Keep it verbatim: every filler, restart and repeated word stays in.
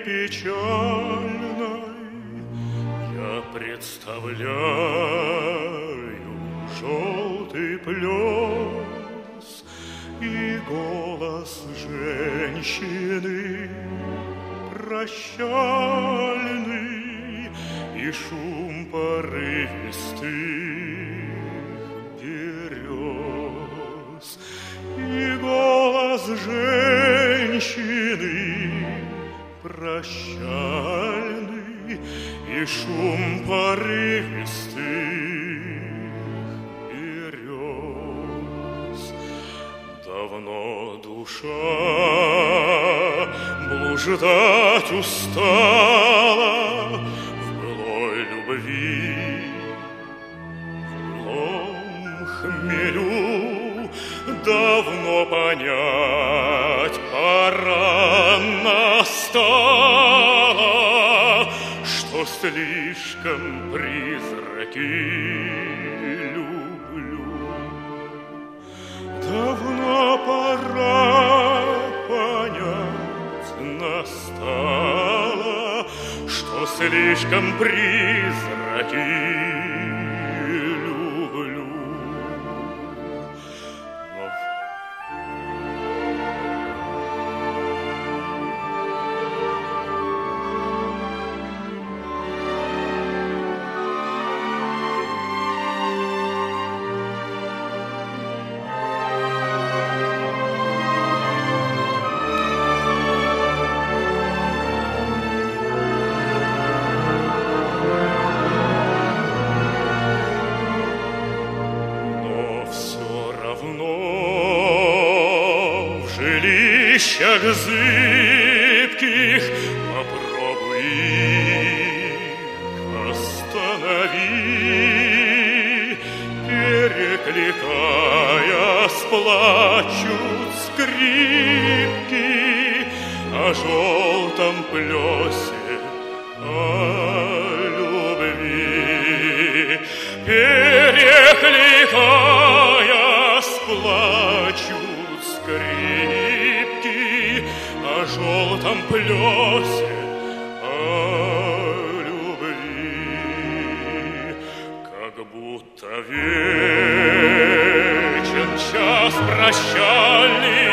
печальной я представляю желтый плес и голос женщины прощальный и шум порывистых берез, и голос женщины прощальный и шум порывистых берез. Давно душа блуждать устала в былой любви, в былом хмелю. Давно понять пора настала, что слишком призраки люблю. Давно пора понять настала, что слишком призраки люблю. Жилищах зыбких попробуй их останови, перекликая, сплачут скрипки о желтом плесе, о любви. Перекликая, сплачут скрипки о желтом плесе, о любви. Как будто вечен час прощальный,